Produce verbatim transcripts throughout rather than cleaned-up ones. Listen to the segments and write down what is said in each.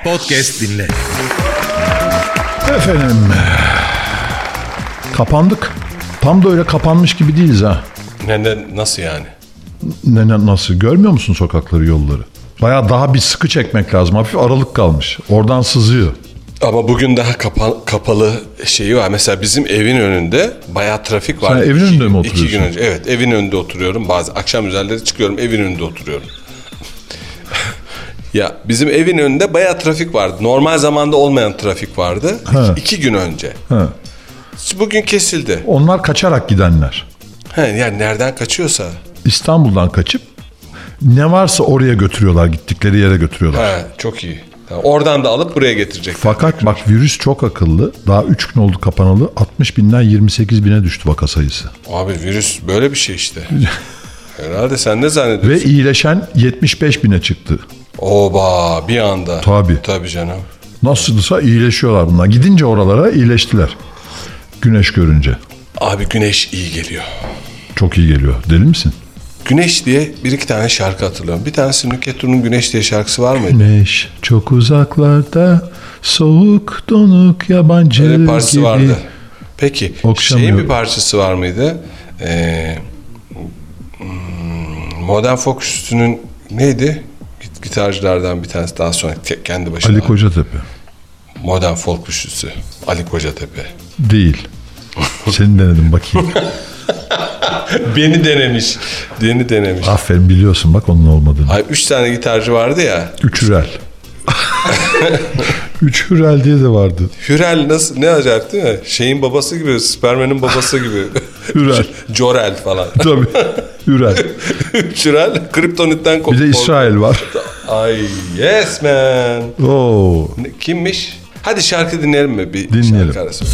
Podcast dinle. Efendim, kapandık. Tam da öyle kapanmış gibi değiliz ha. Ne, ne, nasıl yani? Ne, ne, nasıl? Görmüyor musun sokakları, yolları? Bayağı daha bir sıkı çekmek lazım. Hafif aralık kalmış. Oradan sızıyor. Ama bugün daha kapa, kapalı şeyi var. Mesela bizim evin önünde bayağı trafik var. Sen evin önünde mi oturuyorsun? İki gün önce. Evet, evin önünde oturuyorum. Bazı akşam üzerleri çıkıyorum, evin önünde oturuyorum. Ya bizim evin önünde bayağı trafik vardı. Normal zamanda olmayan trafik vardı. Ha. İki, iki gün önce. Ha. Bugün kesildi. Onlar kaçarak gidenler. He, yani nereden kaçıyorsa. İstanbul'dan kaçıp ne varsa oraya götürüyorlar. Gittikleri yere götürüyorlar. He, çok iyi. Tamam. Oradan da alıp buraya getirecek. Fakat bak, virüs çok akıllı. Daha üç gün oldu kapanalı. altmış binden yirmi sekiz bine düştü vaka sayısı. Abi virüs böyle bir şey işte. Herhalde sen ne zannediyorsun? Ve iyileşen yetmiş beş bine çıktı. Oba, bir anda. Tabii. Tabii canım. Nasılsa iyileşiyorlar bunlar. Gidince oralara iyileştiler. Güneş görünce. Abi güneş iyi geliyor. Çok iyi geliyor. Deli misin? Güneş diye bir iki tane şarkı hatırlıyorum. Bir tanesi Nükhet Tur'un Güneş diye şarkısı var mıydı? Güneş çok uzaklarda, soğuk donuk yabancı Öyle bir parçası gibi. vardı. Peki Okşamıyor. şeyin bir parçası var mıydı? Ee, Modern Folk Üçlüsü'nün neydi? Gitarcılardan bir tanesi daha sonra kendi başına. Ali Kocatepe. Modern Folk Üçlüsü. Ali Kocatepe. Değil. Seni denedim bakayım. Beni denemiş. Beni denemiş. Aferin, biliyorsun bak onun olmadığını. Ay, üç tane gitarcı vardı ya. Üç Hürel. Üç Hürel diye de vardı. Hürel nasıl, ne acayip değil mi? Şeyin babası gibi, Superman'in babası gibi. Hürel. Jorel falan. Tabii. Hürel. Hürel, Kryptonit'ten koptu. Bir de İsrail var. Ay yes man. Oo. Ne, kimmiş? Hadi şarkı dinleyelim mi? Bir Dinleyelim. şarkı arası.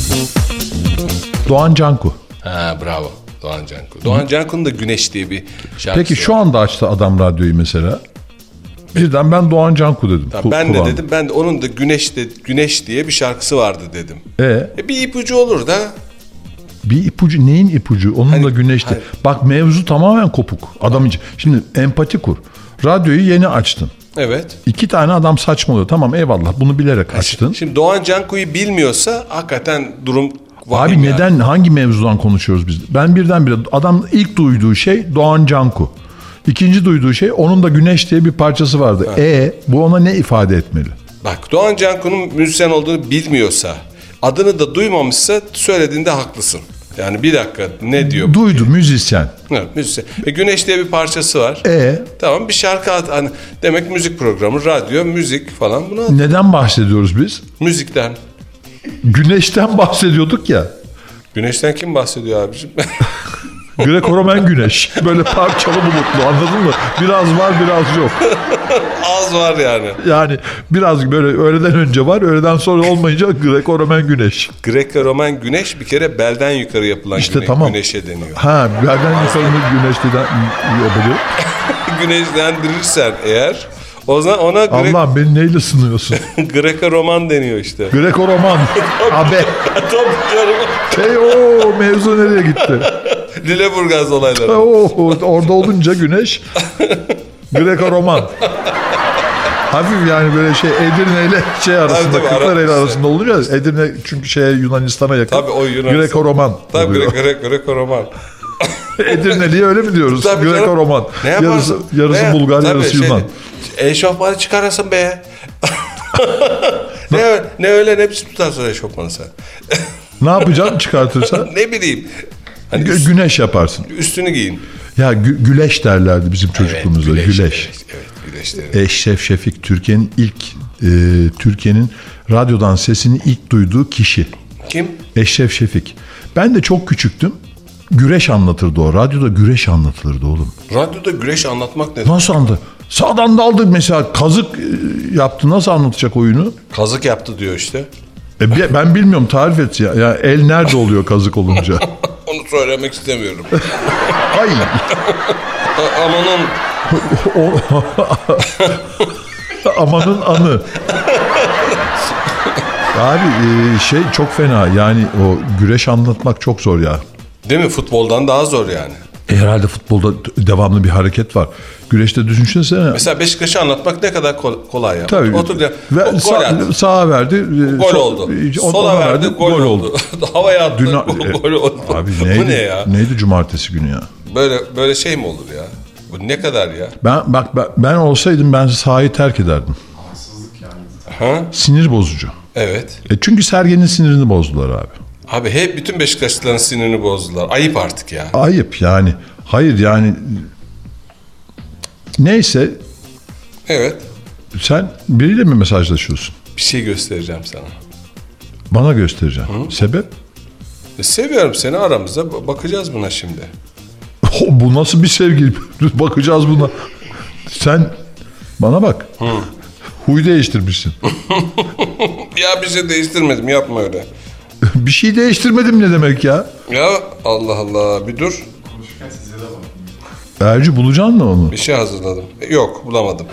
Doğan Canku. Ha, bravo. Doğan Canku. Doğan Canku'nun da Güneş diye bir şarkısı Peki şu var. anda açtı adam radyoyu mesela. Birden ben Doğan Canku dedim. Tamam, ben de dedim. Ben de onun da Güneş de Güneş diye bir şarkısı vardı dedim. E, E bir ipucu olur da. bir ipucu, neyin ipucu? Onun Hani- da Güneş'te. hani- Bak, mevzu tamamen kopuk. Adam için. Şimdi empati kur. Radyoyu yeni açtın. Evet. İki tane adam saçmalıyor. Tamam, eyvallah, bunu bilerek açtın. Şimdi Doğan Canku'yu bilmiyorsa hakikaten durum Abi vahim yani. neden, hangi mevzudan konuşuyoruz biz? Ben birdenbire adam ilk duyduğu şey Doğan Canku. İkinci duyduğu şey onun da Güneş diye bir parçası vardı. E bu ona ne ifade etmeli? Bak, Doğan Canku'nun müzisyen olduğunu bilmiyorsa, adını da duymamışsa söylediğinde haklısın. Yani bir dakika, ne diyor? Duydu, müzisyen. Evet, müzisyen. E, Güneş diye bir parçası var. E Tamam, bir şarkı at, hani demek müzik programı, radyo, müzik falan, bunu at. neden bahsediyoruz biz? Müzikten. Güneşten bahsediyorduk ya. Güneşten kim bahsediyor abicim? Greco-Romen güneş. Böyle parçalı bulutlu, anladın mı? Biraz var, biraz yok. Az var yani. Yani biraz böyle öğleden önce var, öğleden sonra olmayınca Greco-Romen güneş. Greko-Romen güneş bir kere belden yukarı yapılan İşte güne- tamam. güneşe deniyor. Ha, yerden yukarı güneşten yapılıyor. Güneşlendirirsen eğer, o zaman ona Gre- Allah'ım, beni neyle sınıyorsun? Greko-Roman deniyor işte. Greco-Roman. Abi. Tabii canım. Hey, o mevzu nereye gitti? Lüleburgaz olayları. Oo, orada olunca güneş Greco-Roman. Hafif yani böyle şey, Edirne ile şey arasında, Tabii, tabii, Kırklareli ara- arasında olunca Edirne çünkü şeye, Yunanistan'a yakın. Tabii, o Yunanistan. Greco-Roman Tabii oluyor. Gre- Gre- Greko-Roman. Edirneli'ye öyle mi diyoruz? Tabii canım. Greco-Roman. Ne Yarısı, yaparsın? yarısı Ne- Bulgar, Tabii, yarısı şey- Yunan. Eşofmanı çıkarasın be. ne, ne öyle ne biçim tutarsın eşofmanı sen? Ne yapacaksın çıkartırsa? Ne bileyim. Hani Gü- üst- güneş yaparsın. üstünü giyin. Ya gü- güleş derlerdi bizim çocukluğumuzda. Evet, güleş. güleş. Evet, güleş derim. Eşref Şefik, Türkiye'nin ilk e, Türkiye'nin radyodan sesini ilk duyduğu kişi. Kim? Eşref Şefik. Ben de çok küçüktüm. Güreş anlatırdı o. Radyoda güreş anlatılırdı oğlum. Radyoda güreş anlatmak nedir? Nasıl anlatır? Sağdan daldı mesela, kazık e, yaptı. Nasıl anlatacak oyunu? Kazık yaptı diyor işte. E, bi- ben bilmiyorum, tarif et ya. Ya el nerede oluyor kazık olunca? Onu söylemek istemiyorum. Ay. A- Amanın Amanın anı. Abi e, şey çok fena yani, o güreş anlatmak çok zor ya. değil mi? Futboldan daha zor yani. E herhalde futbolda devamlı bir hareket var. Güreşte düşünsene. Mesela Beşiktaş'ı anlatmak ne kadar kol- kolay ya. Tabii. Otur ya. Ve Gol sağ, attı. sağa verdi. Gol so, oldu. Ona Sola verdi, gol, gol oldu. oldu. Havaya attı, Dün, gol oldu. Abi neydi, Bu ne ya? Neydi cumartesi günü ya? Böyle böyle şey mi olur ya? Bu ne kadar ya? Ben bak ben, ben olsaydım ben sahayı terk ederdim. Haksızlık yani. Ha? Sinir bozucu. Evet. E çünkü Sergen'in sinirini bozdular abi. Abi hep bütün Beşiktaşlıların sinirini bozdular. Ayıp artık ya. Ayıp yani. Hayır yani neyse Evet. sen biriyle mi mesajlaşıyorsun? Bir şey göstereceğim sana. Bana göstereceksin. Sebep? E, seviyorum seni, aramızda bakacağız buna şimdi. Oh, bu nasıl bir sevgi? Bakacağız buna. Sen bana bak. Hı. Huy değiştirmişsin. Ya bir şey değiştirmedim, yapma öyle. Bir şey değiştirmedim ne demek ya? Ya Allah Allah, bir dur. Konuşurken size de bak. Erci bulacaksın mı onu? Bir şey hazırladım. E, Yok, bulamadım.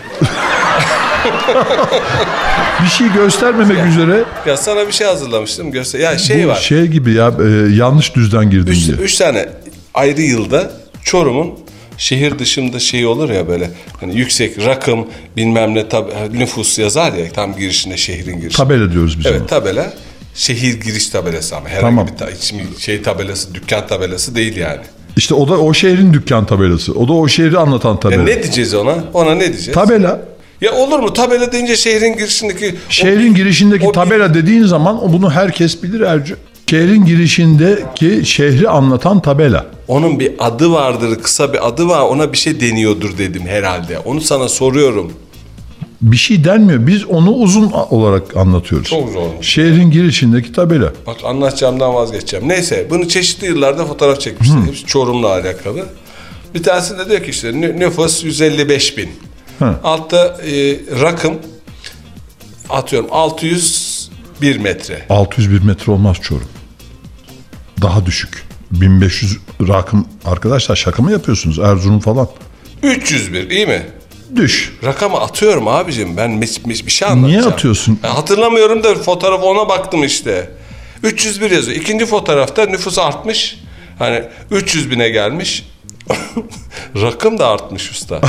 Bir şey göstermemek ya, üzere. Ya sana bir şey hazırlamıştım. Göster. Ya şey Bu var. şey gibi ya e, yanlış düzden girdim Üç, diye. üç tane ayrı yılda Çorum'un şehir dışında şey olur ya, böyle hani yüksek rakım bilmem ne tab- nüfus yazar ya tam girişinde, şehrin girişinde. Tabela diyoruz biz Evet, ona. tabela. Şehir giriş tabelası ama herhangi Tamam. bir ta- şey tabelası, dükkan tabelası değil yani. İşte o da o şehrin dükkan tabelası. O da o şehri anlatan tabela. E ne diyeceğiz ona? Ona ne diyeceğiz? Tabela. Ya olur mu? Tabela deyince şehrin girişindeki... Şehrin o, girişindeki o, tabela dediğin zaman o bunu herkes bilir Ercü. Şehrin girişindeki şehri anlatan tabela. Onun bir adı vardır, kısa bir adı var. Ona bir şey deniyordur dedim herhalde. Onu sana soruyorum. Bir şey denmiyor. Biz onu uzun olarak anlatıyoruz. Çok zor. Şehrin girişindeki tabela. Bak anlatacağımdan vazgeçeceğim. Neyse, bunu çeşitli yıllarda fotoğraf çekmişler. Hepsi Çorum'la alakalı. Bir tanesinde diyor ki işte nü- nüfus yüz elli beş bin. Hı. Altta e, rakım atıyorum altı yüz bir metre. altı yüz bir metre olmaz Çorum. Daha düşük. bin beş yüz rakım. Arkadaşlar şaka mı yapıyorsunuz? Erzurum falan. üç yüz bir, iyi mi? Düş. Rakamı atıyorum abicim. Ben mis, mis, bir şey anlatacağım. Niye atıyorsun? Ben hatırlamıyorum da fotoğraf, ona baktım işte. üç yüz bir yazıyor. İkinci fotoğrafta nüfus artmış. Hani üç yüz bine gelmiş. Rakım da artmış usta.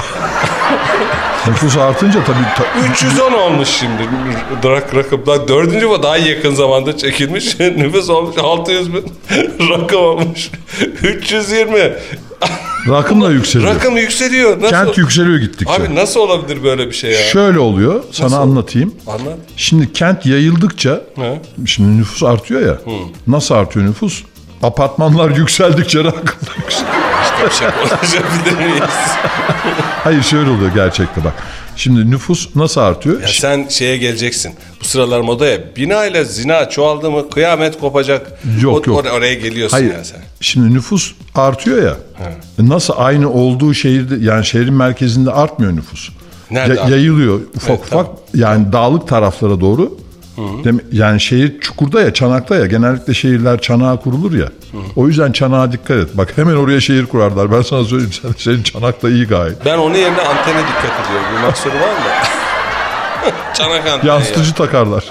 Nüfus artınca tabii. Ta- üç yüz on olmuş şimdi. Rak, rakımlar. Dördüncü bu daha yakın zamanda çekilmiş. Nüfus olmuş altı yüz bin. Rakım olmuş. üç yüz yirmi. rakım da yükseliyor. Rakım yükseliyor. Nasıl? Kent yükseliyor gittikçe. Abi nasıl olabilir böyle bir şey ya? Şöyle oluyor. Sana Nasıl? anlatayım. Anlat. Şimdi kent yayıldıkça, He. şimdi nüfus artıyor ya. Nasıl artıyor nüfus? Apartmanlar yükseldikçe rakım da yükseliyor. İşte bir şey konuşabilir miyiz? Hayır şöyle oluyor gerçekte bak. Şimdi nüfus nasıl artıyor? Ya sen şeye geleceksin. Bu sıralar moda ya. Bina ile zina çoğaldı mı kıyamet kopacak. Yok, o, yok. or- Oraya geliyorsun Hayır. ya sen. Şimdi nüfus artıyor ya. He. Nasıl aynı olduğu şehirde, yani şehrin merkezinde artmıyor nüfus. Nerede Ya- artıyor? yayılıyor ufak Evet, ufak. tamam. Yani dağlık taraflara doğru. Dem- Yani şehir çukurda ya, çanakta ya. Genellikle şehirler çanağa kurulur ya. O yüzden çanağa dikkat et. Bak hemen oraya şehir kurarlar. Ben sana söyleyeyim. Sen, senin çanak da iyi gayet. Ben onun yerine antene dikkat ediyorum. Bir mahsuru var mı? Çanak anteni Yansıtıcı ya. takarlar.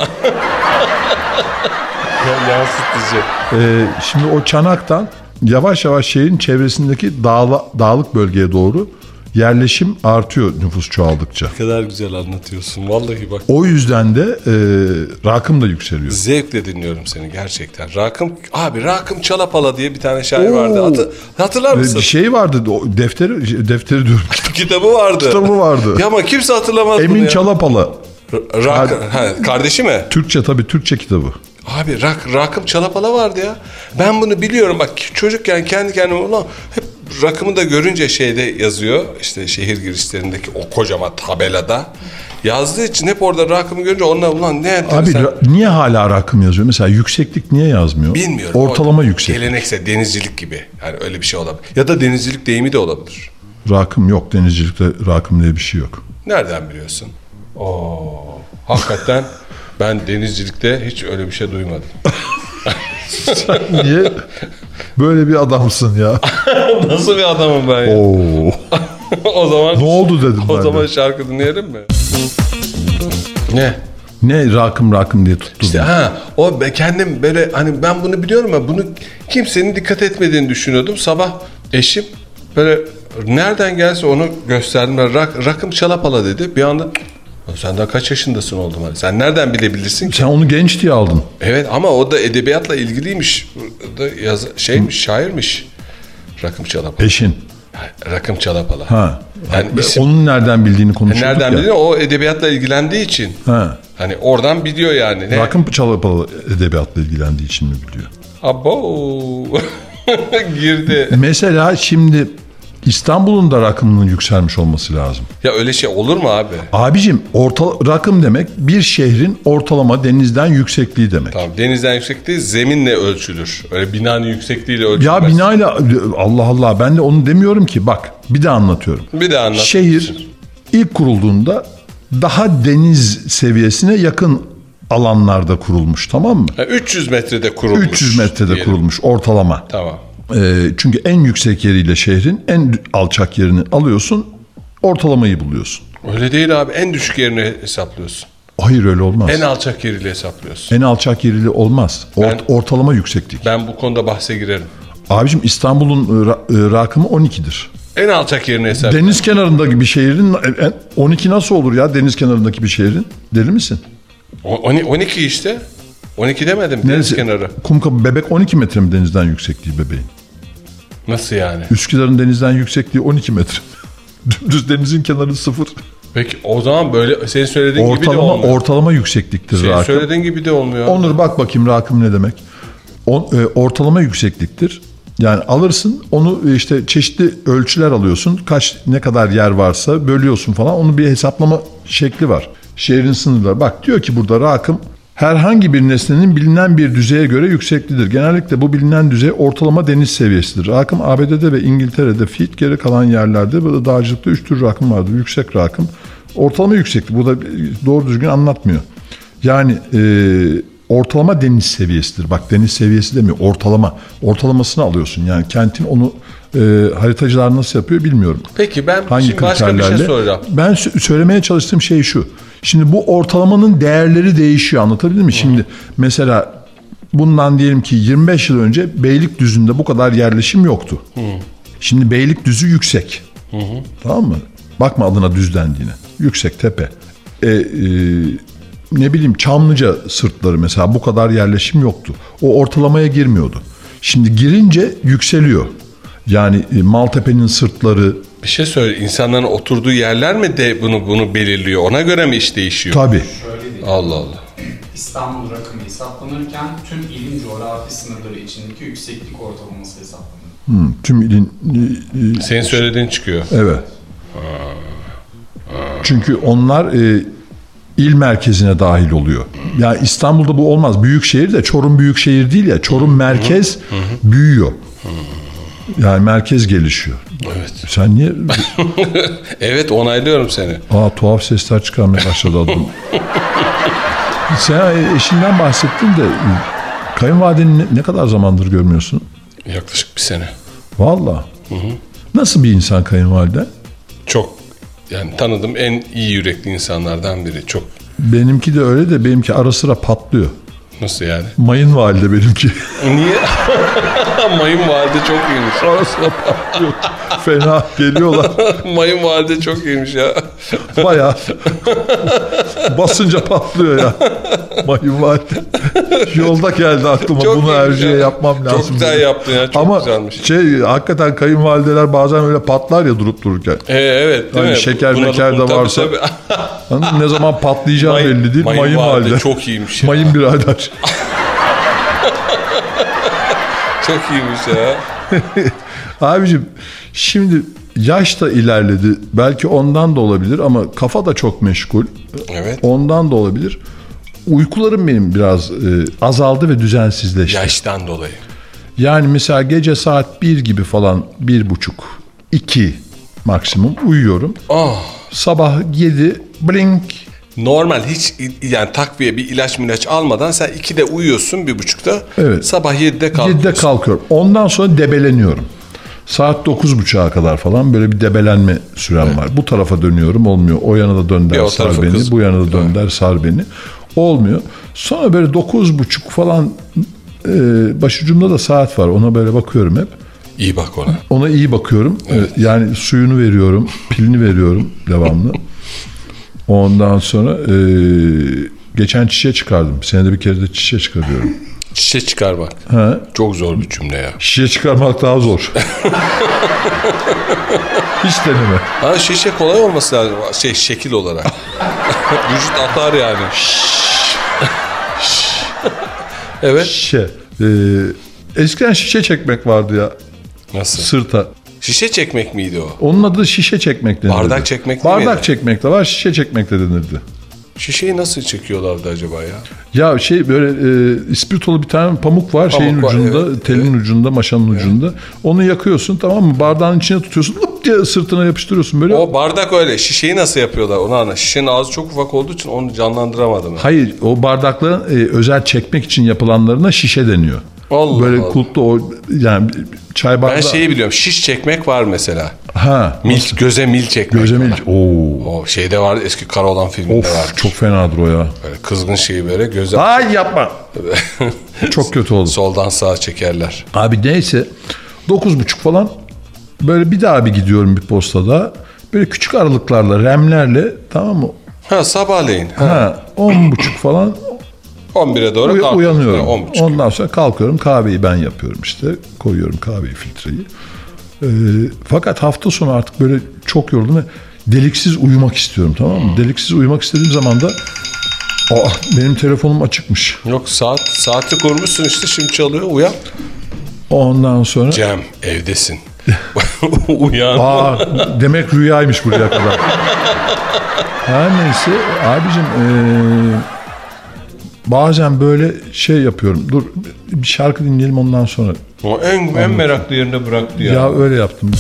Ya, yansıtıcı. Ee, şimdi o çanaktan yavaş yavaş şehrin çevresindeki dağla, dağlık bölgeye doğru yerleşim artıyor nüfus çoğaldıkça. Ne kadar güzel anlatıyorsun. Vallahi bak. O yüzden de e, rakım da yükseliyor. Zevkle dinliyorum seni gerçekten. Rakım, abi Rakım Çalapala diye bir tane şair Oo. vardı. Hatı, hatırlar Ve mısın? bir şey vardı, o defteri defteri diyorum. Kitabı vardı. Kitabı vardı. Ya ama kimse hatırlamaz bunu Emin ya. Çalapala. R- Rak, ha, kardeşi mi? Türkçe tabii, Türkçe kitabı. Abi Rak, Rakım Çalapala vardı ya. Ben bunu biliyorum. Bak çocukken kendi kendime ulan hep rakımı da görünce şeyde yazıyor. İşte şehir girişlerindeki o kocaman tabelada. Yazdığı için hep orada rakımı görünce onlar ulan ne enteresan. Abi ra- niye hala rakım yazıyor? Mesela yükseklik niye yazmıyor? Bilmiyorum. Ortalama O yüksek. Geleneksel denizcilik gibi. Yani öyle bir şey olabilir. Ya da denizcilik deyimi de olabilir. Rakım yok. Denizcilikte rakım diye bir şey yok. Nereden biliyorsun? Oo, hakikaten ben denizcilikte hiç öyle bir şey duymadım. Sen niye böyle bir adamsın ya? Nasıl bir adamım ben ya? Oo. O zaman Ne oldu dedim O ben zaman de. şarkı dinleyelim mi? Ne? Ne rakım rakım diye tutturdun? İşte ha o ben kendim böyle hani ben bunu biliyorum ama bunu kimsenin dikkat etmediğini düşünüyordum. Sabah eşim Böyle nereden gelse onu gösterdim. Rak, rakım çalapala dedi. Bir anda sen daha kaç yaşındasın oldum hani. Sen nereden bilebilirsin ki? Sen onu genç diye aldın. Evet ama o da edebiyatla ilgiliymiş. O da yaz, şeymiş, şairmiş. Rakım çalapala. Eşin. Rakım çalapala. Ha. Yani Ve isim- onun nereden bildiğini konuşuyorduk Nereden ya. bildiğin o edebiyatla ilgilendiği için. Ha. Hani oradan biliyor yani. Ne? Rakım Çalapalı edebiyatla ilgilendiği için mi biliyor? Abo. Girdi. Mesela şimdi İstanbul'un da rakımının yükselmiş olması lazım. Ya öyle şey olur mu abi? Abicim orta, rakım demek bir şehrin ortalama denizden yüksekliği demek. Tamam, denizden yüksekliği zeminle ölçülür. Öyle binanın yüksekliğiyle ölçülmez. Ya binayla Allah Allah ben de onu demiyorum ki bak bir de anlatıyorum. Bir daha anlat. Şehir ilk kurulduğunda daha deniz seviyesine yakın alanlarda kurulmuş, tamam mı? Ha, üç yüz metrede kurulmuş. üç yüz metrede diyelim. kurulmuş ortalama. Tamam. Ee, çünkü en yüksek yeriyle şehrin en alçak yerini alıyorsun, ortalamayı buluyorsun. Öyle değil abi. En düşük yerini hesaplıyorsun. Hayır öyle olmaz. En En, alçak yeriyle hesaplıyorsun. alçak yeriyle olmaz. Ort- Ben- ortalama yükseklik. Ben bu konuda bahse girerim. Abicim İstanbul'un ra- e, rakımı on ikidir. En alçak yerini hesaplıyorum. Deniz kenarındaki bir şehrin en- on iki nasıl olur ya deniz kenarındaki bir şehrin? Deli misin? O- on- on iki işte. on iki demedim. Deniz kenarı. Kumkapı Bebek on iki metre mi denizden yüksekliği bebeğin? Nasıl yani? Üsküdar'ın denizden yüksekliği on iki metre. Dümdüz denizin kenarı sıfır. Peki o zaman böyle senin söylediğin gibi de Ortalama olmuyor. ortalama yüksekliktir Senin rakım. söylediğin gibi de olmuyor. Onur bak bakayım rakım ne demek? O, e, ortalama yüksekliktir. Yani alırsın onu e, işte çeşitli ölçüler alıyorsun. Kaç ne kadar yer varsa bölüyorsun falan. Onun bir hesaplama şekli var. Şehrin sınırları. Bak diyor ki burada rakım herhangi bir nesnenin bilinen bir düzeye göre yükseklidir. Genellikle bu bilinen düzey ortalama deniz seviyesidir. Rakım A B D'de ve İngiltere'de feet, geri kalan yerlerde burada dağcılıkta üç tür rakım vardır. Yüksek rakım, ortalama yükseklik. Burada doğru düzgün anlatmıyor. Yani e, ortalama deniz seviyesidir. Bak deniz seviyesi demiyor. Ortalama. Ortalamasını alıyorsun. Yani kentin onu e, haritacılar nasıl yapıyor bilmiyorum. Peki ben Hangi şimdi başka bir kriterlerle? şey soracağım. Ben sö- söylemeye çalıştığım şey şu. Şimdi bu ortalamanın değerleri değişiyor. Anlatabildim mi? Şimdi mesela bundan diyelim ki yirmi beş yıl önce Beylikdüzü'nde bu kadar yerleşim yoktu. Şimdi Beylikdüzü yüksek. Tamam mı? Bakma adına düz dendiğine. Yüksek tepe. E, e, ne bileyim Çamlıca sırtları mesela bu kadar yerleşim yoktu. O ortalamaya girmiyordu. Şimdi girince yükseliyor. Yani e, Maltepe'nin sırtları Bir şey söyle. İnsanların oturduğu yerler mi de bunu bunu belirliyor? Ona göre mi iş değişiyor? tabii. Şöyle değil. Allah Allah. İstanbul rakımı hesaplanırken tüm ilin coğrafi sınırları içindeki yükseklik ortalaması hesaplanır. Hmm, tüm ilin e, e, Senin söylediğin çıkıyor. evet. Çünkü onlar e, il merkezine dahil oluyor. Ya İstanbul'da bu olmaz. Büyükşehir de Çorum büyükşehir değil ya. Çorum merkez büyüyor. Yani merkez gelişiyor. Evet. Sen niye Evet, onaylıyorum seni. aa tuhaf sesler çıkarmaya başladı adam. Sen eşinden bahsettin de kayınvalideni ne, ne kadar zamandır görmüyorsun? Yaklaşık bir sene. Vallahi. Nasıl bir insan kayınvaliden? Çok yani tanıdığım en iyi yürekli insanlardan biri. Çok. Benimki de öyle de benimki ara sıra patlıyor. Nasıl yani? Mayın valide benimki. Niye? Mayın valide çok iyiymiş. Ara sıra patlıyor. Fena geliyorlar. Mayın valide çok iyiymiş ya. Bayağı basınca patlıyor ya. Mayın valide. Yolda geldi aklıma Çok bunu iyiymiş Erciye ya. yapmam lazım. Çok güzel dedi. yaptın ya. Çok Ama güzelmiş. şey hakikaten kayınvalideler bazen öyle patlar ya durup dururken. Ee, evet değil Hani mi? şeker Buna- meker de tabii, varsa. tabii. Hani ne zaman patlayacağı Mayın- belli değil. mayın Mayın, valide valide. çok iyiymiş ya. Mayın birader. Çok iyiymiş ya. Abicim şimdi yaş da ilerledi. Belki ondan da olabilir ama kafa da çok meşgul. Evet. Ondan da olabilir. Uykularım benim biraz e, azaldı ve düzensizleşti. Yaştan dolayı. Yani mesela gece saat bir gibi falan, bir buçuk, iki maksimum uyuyorum. Oh. Sabah yedi, blink. Normal hiç yani takviye bir ilaç milaç almadan sen ikide uyuyorsun, bir buçukta. Evet. Sabah yedide kalkıyorsun. yedide kalkıyorum. Ondan sonra debeleniyorum. Saat dokuz buçuğa kadar falan böyle bir debelenme sürem var. Bu tarafa dönüyorum, olmuyor. O yana da dön Bir der o sar tarafa beni. kız- Bu yana da dön der sar beni. Olmuyor. Sonra böyle dokuz buçuk falan e, başucumda da saat var. Ona böyle bakıyorum hep. İyi bak ona. Ona iyi bakıyorum. Evet. Ee, Yani suyunu veriyorum, pilini veriyorum devamlı. Ondan sonra e, geçen çişe çıkardım. Senede bir kere de çişe çıkarıyorum. Şişe çıkarmak. Ha? Çok zor bir cümle ya. Şişe çıkarmak daha zor. Hiç deneme. Ha, şişe kolay olması lazım. Şey, şekil olarak. Vücut atar yani. Evet. Şişe. Ee, eskiden şişe çekmek vardı ya Nasıl? sırta. Şişe çekmek miydi o? Onun adı şişe çekmek denirdi. Bardak çekmek değil Bardak miydi? çekmek de var, şişe çekmek de denirdi. Şişeyi nasıl çekiyorlardı acaba ya? Ya şey böyle e, ispirtolu bir tane pamuk var Pamuk şeyin var, ucunda, evet, telin evet. ucunda, maşanın ucunda. Onu yakıyorsun, tamam mı? Bardağın içine tutuyorsun, lıp diye sırtına yapıştırıyorsun böyle. O bardak öyle. Şişeyi nasıl yapıyorlar onu anla. Şişenin ağzı çok ufak olduğu için onu canlandıramadım. Yani. Hayır, o bardakların e, özel çekmek için yapılanlarına şişe deniyor. Allah Böyle Allah. kulplu o yani çay bardağı. Ben şeyi biliyorum. Şiş çekmek var mesela. Ha. Mil, göze mil çekmek. Göze mil. var. Oo. O şeyde vardı, eski Karaoğlan filminde Of vardı. çok fenadır o ya. Böyle kızgın şeyi böyle göze Ay yapma. Çok kötü oldu. soldan sağa çekerler. Abi neyse dokuz buçuk falan böyle bir daha bir gidiyorum bir postada. Böyle küçük aralıklarla, remlerle, tamam mı? Ha, sabahleyin. Ha. Ha, on buçuk falan on bire doğru uy- kalk. uyanıyorum. Ha, on buçuk. Ondan sonra kalkıyorum, kahveyi ben yapıyorum işte. Koyuyorum kahveyi, filtreyi. Ee, fakat hafta sonu artık böyle çok yoruldum ve deliksiz uyumak istiyorum, tamam mı? Deliksiz uyumak istediğim zaman da aa, benim telefonum açıkmış. Yok, saat saati kurmuşsun işte, şimdi çalıyor, uyan. Ondan sonra Cem, evdesin. Uyan. aa, demek rüyaymış buraya kadar. Her neyse abicim ee, bazen böyle şey yapıyorum. Dur bir şarkı dinleyelim ondan sonra. O en, en meraklı yerine bıraktı ya. Ya öyle yaptım.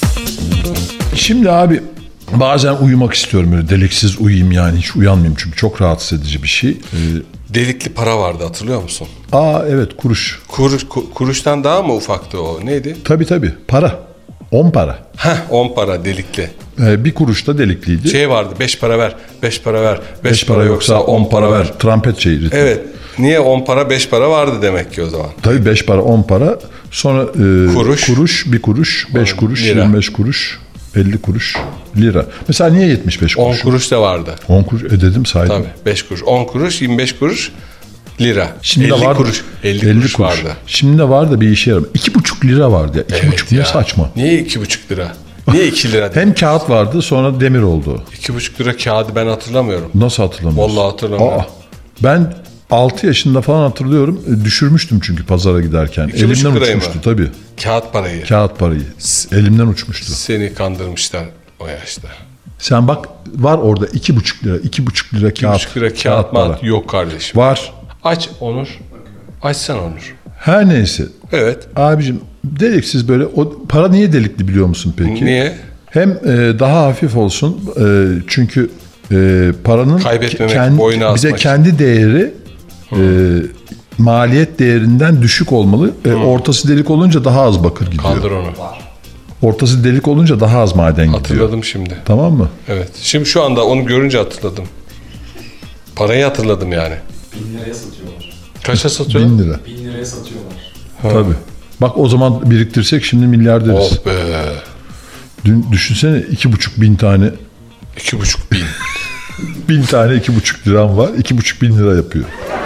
Şimdi abi bazen uyumak istiyorum, böyle deliksiz uyuyayım yani, hiç uyanmayayım çünkü çok rahatsız edici bir şey. Ee, Delikli para vardı, hatırlıyor musun? aa evet, kuruş. Kuruş, ku- kuruştan daha mı ufaktı o? Neydi? Tabii tabii, para. on para. Heh, on para delikli. Ee, bir kuruş da delikliydi. Şey vardı, beş para ver, beş para ver, beş, beş para, yoksa on para ver. Trampet şeyi. ritmi. Evet. Niye on para beş para vardı demek ki o zaman? Tabii beş para, on para. Sonra e, Kuruş. kuruş, bir kuruş, beş kuruş, lira. yirmi beş kuruş, elli kuruş, lira. Mesela niye yetmiş beş on kuruş? kuruş da vardı. on kuruş e dedim, saydım. Tabii, beş kuruş, on kuruş, yirmi beş kuruş, lira. Şimdi elli de vardı. kuruş, elli, kuruş, vardı. Şimdi de var da bir işe yaramıyor. iki buçuk lira vardı ya. iki buçuk ne ya. saçma. Niye iki buçuk lira? Niye iki lira? Hem kağıt vardı, sonra demir oldu. iki buçuk lira kağıdı ben hatırlamıyorum. Nasıl hatırlamıyorsun? Vallahi hatırlamıyorum. Aa, ben altı yaşında falan hatırlıyorum. E, Düşürmüştüm çünkü pazara giderken. İki buçuk Elimden lirayı uçmuştu mı? tabii. Kağıt parayı. Kağıt parayı. Elimden uçmuştu. Seni kandırmışlar o yaşta. Sen bak, var orada iki buçuk lira. iki buçuk lira iki kağıt. buçuk lira kağıt, kağıt para. mat yok kardeşim. Var. Aç Onur. Açsan Onur. Her neyse. Evet. Abicim deliksiz böyle. O para niye delikli biliyor musun peki? Niye? Hem e, daha hafif olsun. E, çünkü e, paranın Kaybetmemek, kendi, boynu bir de asmak. kendi değeri e, maliyet değerinden düşük olmalı. E, ortası delik olunca daha az bakır gidiyor. Kaldır onu. Ortası delik olunca daha az maden gidiyor. Hatırladım şimdi. Tamam mı? Evet. Şimdi şu anda onu görünce hatırladım. Parayı hatırladım yani. Bin liraya satıyorlar. Kaça satıyorlar? Bin lira. Bin liraya satıyorlar. Tabii. Bak o zaman biriktirsek şimdi milyarderiz. Oh be. Dün düşünsene iki buçuk bin tane, İki buçuk bin. bin tane iki buçuk liram var. iki buçuk bin lira yapıyor.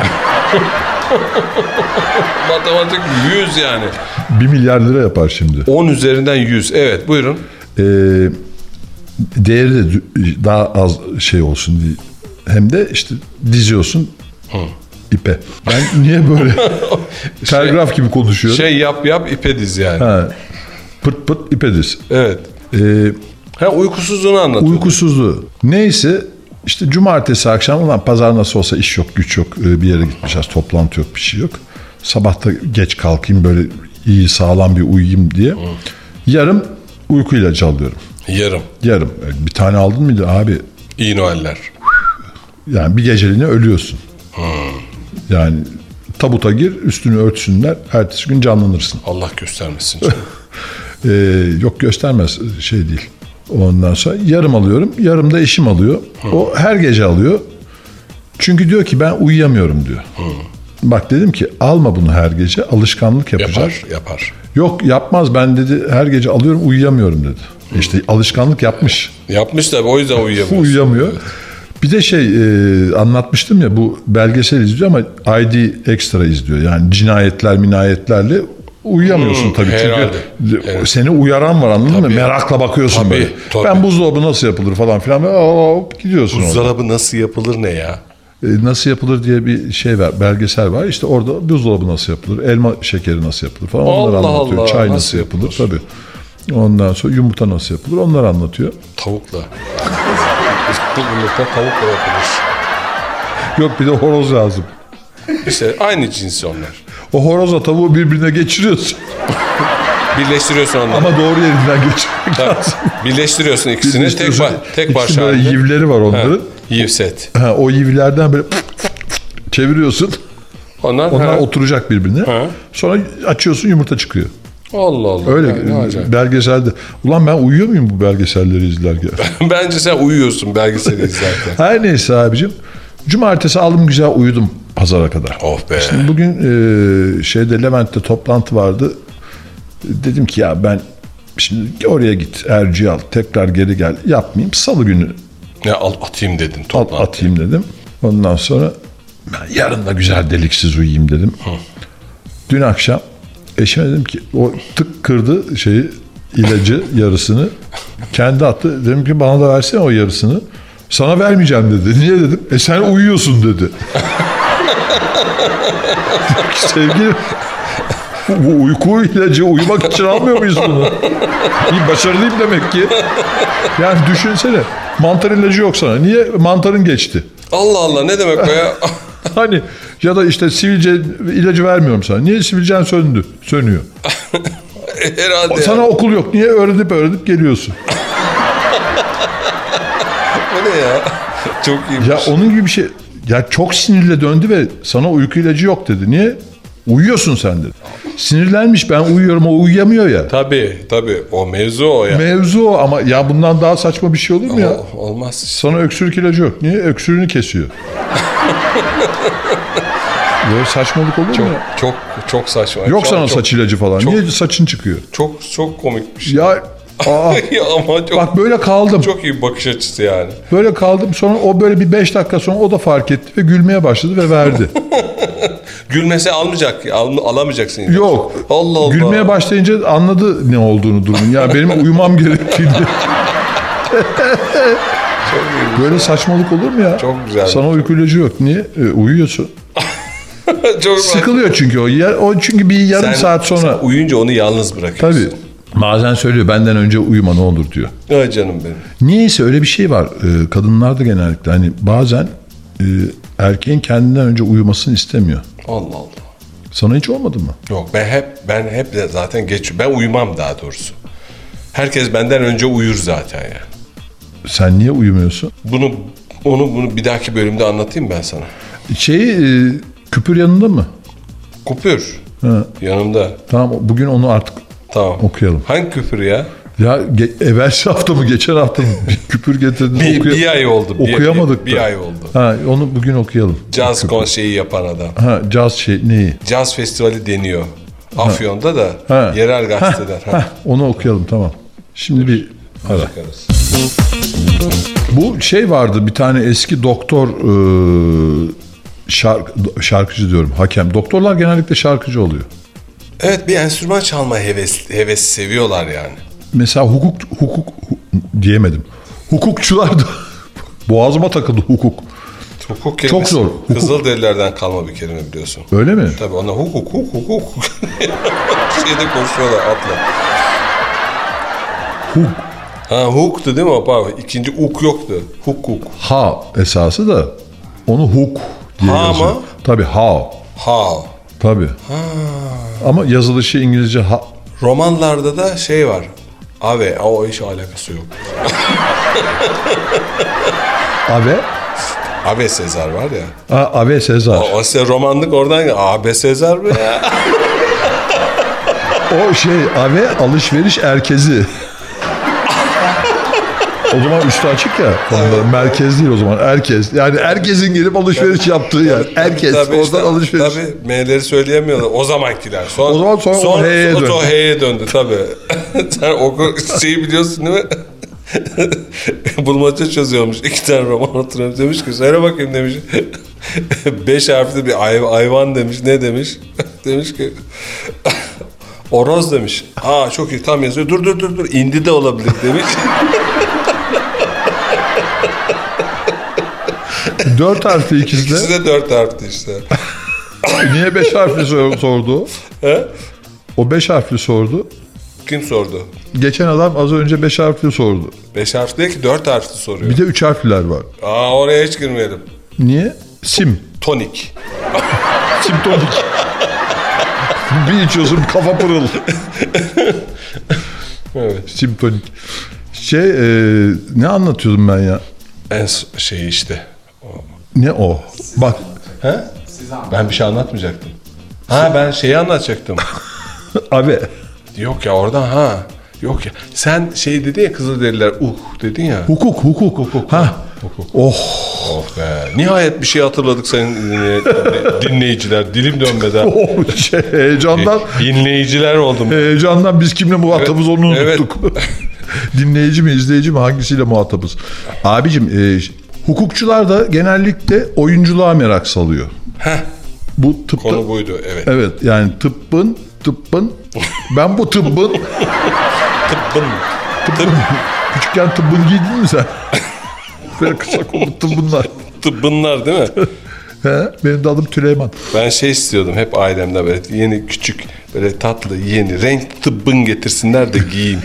Matematik yüz yani. Bir milyar lira yapar şimdi. on üzerinden yüz. Evet, buyurun. Ee, değeri de dü- daha az şey olsun diye. Hem de işte diziyorsun ipe. Ben niye böyle telgraf gibi konuşuyorum? Şey yap yap ipe diz yani. Ha, pırt pırt ipe diz. Evet. Ee, Ha, uykusuzluğunu anlatıyor. uykusuzluğu. Neyse işte cumartesi akşam, ulan pazar nasıl olsa iş yok, güç yok, ee, bir yere gitmişiz, toplantı yok, bir şey yok. Sabah da geç kalkayım, böyle iyi sağlam bir uyuyayım diye. Yarım uyku ilacı alıyorum. Yarım. Yarım. Bir tane aldın mıydı abi? İyi Noeller. Yani bir geceliğine ölüyorsun. Yani tabuta gir, üstünü örtsünler, ertesi gün canlanırsın. Allah göstermesin canım. Ee, yok göstermez, şey değil. Ondan sonra yarım alıyorum. Yarım da eşim alıyor. O her gece alıyor. Çünkü diyor ki ben uyuyamıyorum diyor. Bak dedim ki alma bunu her gece, alışkanlık yapacak. Yapar, yapar. Yok yapmaz, ben dedi her gece alıyorum uyuyamıyorum dedi. Hmm. İşte alışkanlık yapmış. Yapmış tabii, o yüzden uyuyamıyor. Uyuyamıyor. Evet. Bir de şey e, anlatmıştım ya, bu belgesel izliyor ama I D ekstra izliyor. Yani cinayetler minayetlerle uyuyamıyorsun hmm, tabii. Herhalde. Çünkü evet. seni uyaran var, anladın tabii. mı? Merakla bakıyorsun tabii, böyle. Tabii. Ben buzdolabı nasıl yapılır falan filan. Hop gidiyorsun. Buzdolabı orada. nasıl yapılır ne ya? E, nasıl yapılır diye bir şey var, belgesel var. İşte orada buzdolabı nasıl yapılır, elma şekeri nasıl yapılır falan onları Allah anlatıyor. Allah, Çay nasıl, nasıl yapılır, yapılır? tabii. Ondan sonra yumurta nasıl yapılır onları anlatıyor. Tavukla. Yumurta tavukla yapılır. Yok bir de horoz lazım. İşte aynı cins onlar. O horozla tavuğu birbirine geçiriyorsun. Birleştiriyorsun onları. Ama doğru yerinden geçirmek lazım. Birleştiriyorsun ikisini tek ba- tek parça böyle halinde. yivleri var onların. Ha, yiv set. Ha, o yivlerden böyle çeviriyorsun. Onlar, Onlar ha. oturacak birbirine. Ha. Sonra açıyorsun, yumurta çıkıyor. Allah Allah. Öyle yani, belgeselde. Ulan ben uyuyor muyum bu belgeselleri izlerken? Bence sen uyuyorsun belgeseli izlerken. Her neyse abicim. Cumartesi aldım güzel uyudum pazara kadar. Oh be. Şimdi bugün e, şeyde Levent'te toplantı vardı. Dedim ki ya ben şimdi oraya git, Erciye al, tekrar geri gel, yapmayayım. Salı günü ya al atayım dedin toplantı. Al, atayım dedim. Ondan sonra ben yarın da güzel deliksiz uyuyayım dedim. Hı. Dün akşam eşime dedim ki o tık kırdı şeyi, ilacı yarısını. Kendi attı. Dedim ki bana da versene o yarısını. Sana vermeyeceğim dedi. Niye dedim? E sen uyuyorsun dedi. Sevgilim, bu uyku ilacı uyumak için almıyor muyuz bunu? İyi, başarılıyım demek ki. Yani düşünsene, mantar ilacı yok sana. Niye? Mantarın geçti. Allah Allah, ne demek o ya? Hani ya da işte sivilce ilacı vermiyorum sana. Niye? Sivilcen söndü, sönüyor. Herhalde. Sana ya. Okul yok. Niye? Öğrenip öğrenip geliyorsun. O ne ya? Çok iyiymiş. Ya onun gibi bir şey. Ya çok sinirle döndü ve sana uyku ilacı yok dedi. Niye? Uyuyorsun sen dedi. Sinirlenmiş, ben uyuyorum, o uyuyamıyor ya. Tabii tabii, o mevzu o ya. Mevzu o ama ya bundan daha saçma bir şey olur mu ama ya? Olmaz. Sana öksürük ilacı yok. Niye? Öksürüğünü kesiyor. Böyle saçmalık olur çok, mu ya? Çok çok saçma. Yok çok, sana çok, saç ilacı falan. Çok, Niye saçın çıkıyor? Çok çok komikmiş. Ya aa, ya ama çok, bak böyle kaldım. Çok iyi bir bakış açısı yani. Böyle kaldım, sonra o böyle bir beş dakika sonra o da fark etti ve gülmeye başladı ve verdi. Gülmese almayacak, al, alamayacaksın. Yani. Yok. Allah Allah. Gülmeye başlayınca anladı ne olduğunu durumun. Ya benim uyumam gerektiğini. Böyle saçmalık olur mu ya? Çok güzel. Sana uyku ilacı yok. Niye? E, uyuyorsun. Çok sıkılıyor çünkü o. Ya, o çünkü bir yarım sen, saat sonra. Sen uyuyunca onu yalnız bırakıyorsun. Tabii. Bazen söylüyor, benden önce uyuma ne olur diyor. Ay canım benim. Niyeyse öyle bir şey var. Ee, kadınlarda genellikle hani bazen e, erkeğin kendinden önce uyumasını istemiyor. Allah Allah. Sana hiç olmadı mı? Yok, ben hep ben hep de zaten geç ben uyumam daha doğrusu. Herkes benden önce uyur zaten yani. Sen niye uyumuyorsun? Bunu onu bunu bir dahaki bölümde anlatayım ben sana. Şey e, küpür yanında mı? Kupür. Ha. Yanımda. Tamam, bugün onu artık tamam. okuyalım. Hangi küpür ya? Ya ge- evvelsi hafta mı geçen hafta mı bir küpür getirdin? Bir, okuya- bir ay oldu. Okuyamadık bir, da. Bir ay oldu. Ha, onu bugün okuyalım. Caz konseyi yapan adam. Ha, caz şey neyi? Caz festivali deniyor. Afyon'da da Ha. yerel gazeteler. Ha, ha, onu okuyalım, tamam. Şimdi bir ara. Bakarız. Bu şey vardı, bir tane eski doktor e, şark, şarkıcı diyorum, hakem. Doktorlar genellikle şarkıcı oluyor. Evet, bir enstrüman çalma heves, heves seviyorlar yani. Mesela hukuk hukuk hu, diyemedim. Hukukçular da boğazıma takıldı hukuk. Hukuk çok kelimesi, zor. Hukuk. Kızılderililerden kalma bir kelime biliyorsun. Öyle mi? Tabii ona hukuk hukuk hukuk. Şeyde konuşuyorlar atla. Huk. Ha hukuktu değil mi? Pardon. İkinci uk yoktu. Hukuk. Ha esası da onu huk diye ha yazıyor. mı? Tabii ha. Ha. Tabii. Ha. Ama yazılışı İngilizce ha. Romanlarda da şey var. Ave. O hiç alakası yok. Ave. Ave Sezar var ya. A, Ave Sezar. O, o size romanlık oradan gel. Ave Sezar mı ya? O şey Ave alışveriş erkezi. O zaman üstü açık ya. Evet. Merkez değil o zaman. Herkes. Yani herkesin gelip alışveriş yaptığı yer. Herkes. Tabii Oradan işte, alışveriş. Tabii M'leri söyleyemiyorlar. O zamankiler. Son, O zaman sonra o son, H'ye o, döndü. o H'ye döndü tabii. Sen o şeyi biliyorsun değil mi? Bulmaca çözüyormuş. İki tane roman hatırlamış. Demiş ki söyle bakayım demiş. Beş harfli bir hay- hayvan demiş. Ne demiş? Demiş ki Oroz demiş. Aa çok iyi tam yazıyor. Dur dur dur dur. İndi de olabilir demiş. Dört harfli ikisi de. İkisi de dört harfli işte. Niye beş harfli sor- sordu o? He? O beş harfli sordu. Kim sordu? Geçen adam az önce beş harfli sordu. Beş harfli değil ki dört harfli soruyor. Bir de üç harfliler var. Aa oraya hiç girmeyelim. Niye? Sim. Tonik. Simptonik. Bir içiyorsun kafa pırıl. Evet. Simptonik. Şey e, ne anlatıyordum ben ya? En s- şey işte. Ne o? Bak. He? Ben bir şey anlatmayacaktım. Ha ben şeyi anlatacaktım. Abi. Yok ya oradan ha. Yok ya. Sen şey dedin ya Kızılderililer uh dedin ya. Hukuk, hukuk, hukuk. Ha. Hukuk. Oh. Oh be. Nihayet bir şey hatırladık sayın dinley- dinleyiciler. Dilim dönmeden. Oh şey, heyecandan. Dinleyiciler oldum. Heyecandan biz kimle muhatabız Evet, onu evet. unuttuk. Dinleyici mi, izleyici mi, hangisiyle muhatabız? Abicim, e, hukukçular da genellikle oyunculuğa merak salıyor. Heh. Bu tıpta, Konu buydu evet. evet yani tıbbın, tıbbın, ben bu tıbbın, Tıbbın. Tıp, küçükken tıbbın giydin mi sen? Böyle kısa kollu tıbbınlar. tıbbınlar değil mi? He, benim de adım Tüleyman. Ben şey istiyordum hep ailemden böyle yeni küçük böyle tatlı yeni renk tıbbın getirsinler de giyeyim.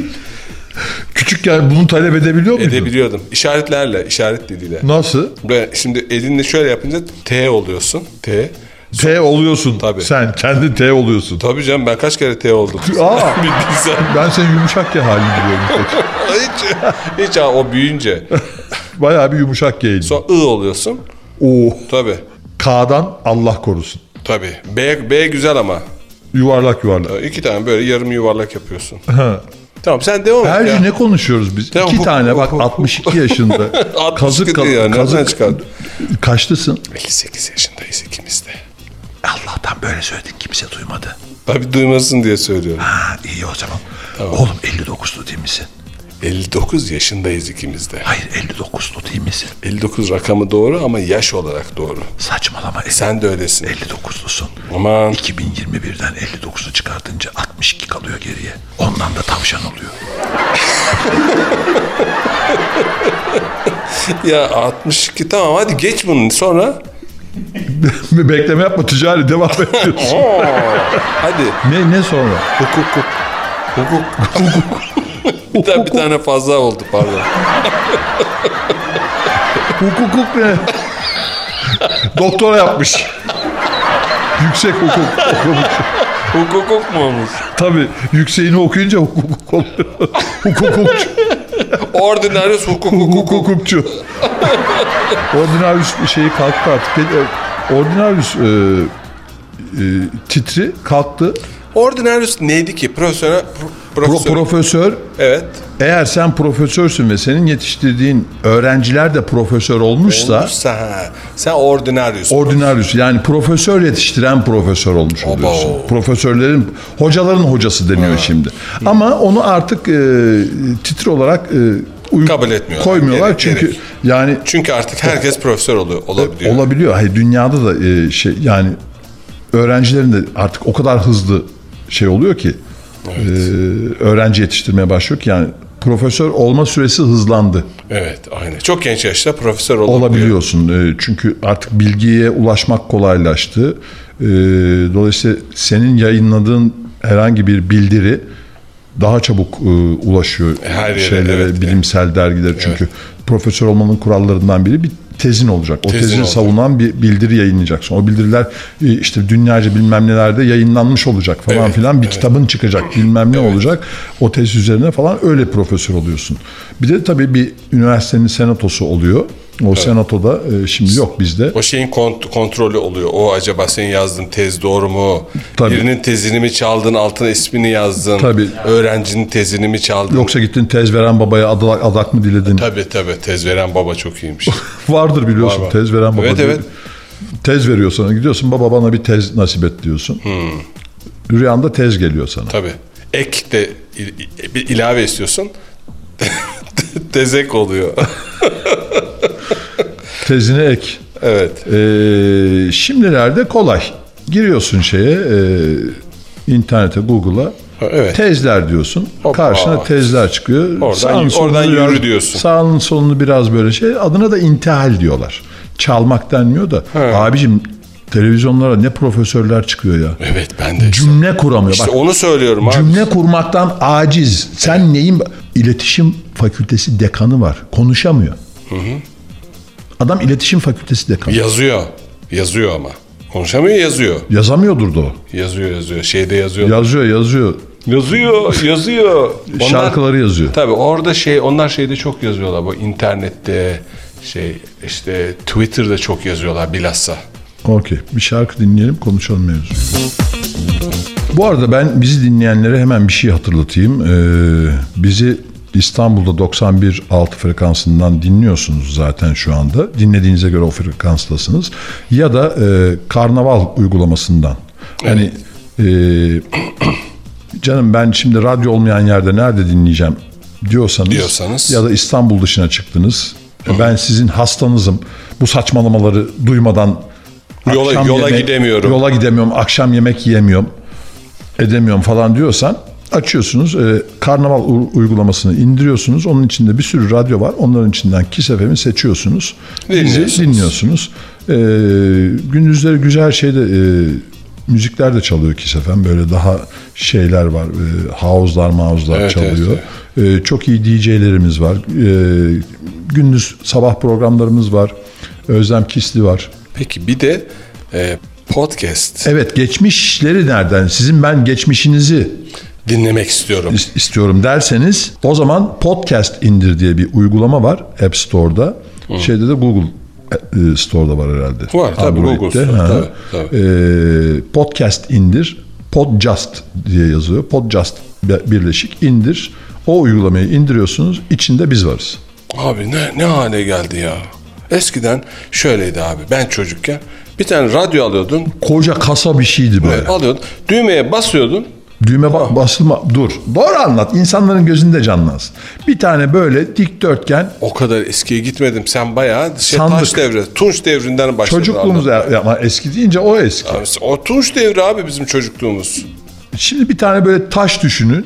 Küçükken bunu talep edebiliyor muydun? Edebiliyordum. İşaretlerle, işaret diliyle. Nasıl? Böyle şimdi elinle şöyle yapınca T oluyorsun. T. T oluyorsun. Tabii. Sen kendi T oluyorsun. Tabii canım ben kaç kere T oldum. Aa, Bir bilsen. ben senin yumuşak ya halini biliyorum. hiç, hiç ha, o büyüyünce. Bayağı bir yumuşak G'ydi. Sonra I oluyorsun. Oo. Tabii. K'dan Allah korusun. Tabii. B, B güzel ama. Yuvarlak yuvarlak. İki tane böyle yarım yuvarlak yapıyorsun. Ha. Tamam sen devam et Her ya. gün ne konuşuyoruz biz? Tamam, İki hukuk, tane bak hukuk, altmış iki yaşında. altmış iki kazık ya, nereden kazık çıkardın? Kaçlısın? elli sekiz yaşındayız ikimiz de. Allah'tan böyle söyledin kimse duymadı. Tabii duymasın diye söylüyorum. Ha iyi o zaman. Oğlum elli dokuzlu değil misin? elli dokuz yaşındayız ikimiz de. Hayır elli dokuzlu değil misin? elli dokuz rakamı doğru ama yaş olarak doğru. Saçmalama. Sen de öylesin. elli dokuzlusun. Aman. iki bin yirmi birden elli dokuzu çıkartınca altmış iki kalıyor geriye. Ondan da tavşan oluyor. Ya altmış iki tamam hadi geç bunu sonra. Bekleme yapma ticari devam ediyorsun. Hadi. ne ne sonra? Hukuk hukuk. Hukuk. bir, tane, bir tane fazla oldu pardon. Hukuk hukuk ne? Doktora yapmış. Yüksek hukuk okumuş. Hukuk hukuk mu olmuş? Tabii yükseğini okuyunca hukuk hukuk oluyor. Hukuk hukukçu. Ordinarius hukuk hukuk Hukuk hukuk. hukukçu. Ordinarius şeyi kalktı artık. Ordinarius e, e, titri kalktı. Ordinarius neydi ki? Profesör. Pro, Pro, profesör. profesör. Evet. Eğer sen profesörsün ve senin yetiştirdiğin öğrenciler de profesör olmuşsa, Olmuşsa ha. Sen ordinarius. ordinarius yani profesör yetiştiren profesör olmuş Oba. oluyorsun. Profesörlerin, hocaların hocası deniyor şimdi. Ama onu artık e, titri olarak e, uy- Kabul etmiyorlar. koymuyorlar Gerek- çünkü gerek. yani Çünkü artık herkes profesör oluyor, olabiliyor. olabiliyor. Hayır dünyada da e, şey yani öğrencilerin de artık o kadar hızlı şey oluyor ki Evet. e, öğrenci yetiştirmeye başlıyor ki yani profesör olma süresi hızlandı. Evet, aynen. Çok genç yaşta profesör olabiliyor. Olabiliyorsun. E, çünkü artık bilgiye ulaşmak kolaylaştı. E, dolayısıyla senin yayınladığın herhangi bir bildiri daha çabuk e, ulaşıyor Her yere, şeylere, evet, bilimsel dergiler. Çünkü profesör olmanın kurallarından biri bir tezin olacak. O Tezin tezi olacak. savunan bir bildiri yayınlayacaksın. O bildiriler e, işte dünyaca bilmem nelerde yayınlanmış olacak falan Evet, filan. Bir evet. kitabın çıkacak bilmem ne olacak. O tez üzerine falan öyle profesör oluyorsun. Bir de tabii bir üniversitenin senatosu oluyor. O senatoda e, şimdi yok bizde. O şeyin kont- kontrolü oluyor. O acaba senin yazdığın tez doğru mu? Tabii. Birinin tezini mi çaldın, altına ismini yazdın? Tabii. Öğrencinin tezini mi çaldın? Yoksa gittin tez veren babaya adak, adak mı diledin? Tabii tabii. Tez veren baba çok iyiymiş. Vardır biliyorsun Var, var. tez veren baba. Evet, diye. evet. Tez veriyor sana. Gidiyorsun baba bana bir tez nasip et diyorsun. Hmm. Rüyanda tez geliyor sana. Tabii. Ek de il- bir ilave istiyorsun. Tezek oluyor. Tezine ek. Evet. Ee, şimdilerde kolay. Giriyorsun şeye e, internete Google'a Evet. tezler diyorsun. Hoppa. Karşına tezler çıkıyor. Oradan- Sağın solunu oradan biraz- yürü diyorsun. Sağının solunu biraz böyle şey. Adına da intihal diyorlar. Çalmak denmiyor da. Abicim televizyonlara ne profesörler çıkıyor ya. Evet ben de. işte. Cümle kuramıyor. İşte Bak, onu söylüyorum abi. cümle kurmaktan aciz. Sen neyin... İletişim Fakültesi dekanı var. Konuşamıyor. Adam İletişim Fakültesi dekanı. Yazıyor. Yazıyor ama. Konuşamıyor, yazıyor. Yazamıyordur da o. Yazıyor yazıyor. Şeyde yazıyor. Yazıyor yazıyor. Yazıyor, yazıyor. Onlar, Şarkıları yazıyor. tabii orada şey, onlar şeyde çok yazıyorlar. Bu internette, şey işte Twitter'da çok yazıyorlar bilhassa. Okey. Bir şarkı dinleyelim, konuşalım mevzu. Bu arada ben bizi dinleyenlere hemen bir şey hatırlatayım. Ee, bizi İstanbul'da doksan bir nokta altı frekansından dinliyorsunuz zaten şu anda. Dinlediğinize göre o frekanstasınız. Ya da e, Karnaval uygulamasından. Hani e, canım ben şimdi radyo olmayan yerde nerede dinleyeceğim diyorsanız, Diyorsanız. ya da İstanbul dışına çıktınız. Hı. Ben sizin hastanızım. Bu saçmalamaları duymadan Yola, akşam yola yemek- gidemiyorum. Yola gidemiyorum. Akşam yemek yiyemiyorum. Edemiyorum falan diyorsan açıyorsunuz. E, Karnaval u- uygulamasını indiriyorsunuz. Onun içinde bir sürü radyo var. Onların içinden Kiss F M'i seçiyorsunuz. Bizi Dinliyorsunuz. dinliyorsunuz. E, gündüzleri güzel şeyde e, müzikler de çalıyor Kiss F M. Böyle daha şeyler var. E, house'lar mouse'lar Evet, çalıyor. evet, E, çok iyi D J'lerimiz var. E, gündüz sabah programlarımız var. Özlem Kisli var. Peki bir de e, podcast Evet, geçmişleri nereden? Sizin ben geçmişinizi dinlemek istiyorum. is- istiyorum derseniz o zaman Podcast indir diye bir uygulama var App Store'da. Şeyde de Google e, Store'da var herhalde. Var, tabii, Android'de. Google Store, Ha. tabii, tabii. Ee, Podcast indir. Podjust diye yazıyor. Podjust birleşik indir. O uygulamayı indiriyorsunuz. İçinde biz varız. Abi ne ne hale geldi ya. Eskiden şöyleydi abi. Ben çocukken bir tane radyo alıyordun. Koca kasa bir şeydi böyle. Alıyordun. Düğmeye basıyordun. Düğme ba- basılma. Dur. Doğru anlat. İnsanların gözünde canlansın. Bir tane böyle dikdörtgen O kadar eskiye gitmedim. Sen bayağı şey, Sandık. taş devri, Tunç devrinden başladın. çocukluğumuz anladın. ya, ama eski deyince o eski. Abi, o Tunç devri abi bizim çocukluğumuz. Şimdi bir tane böyle taş düşünün.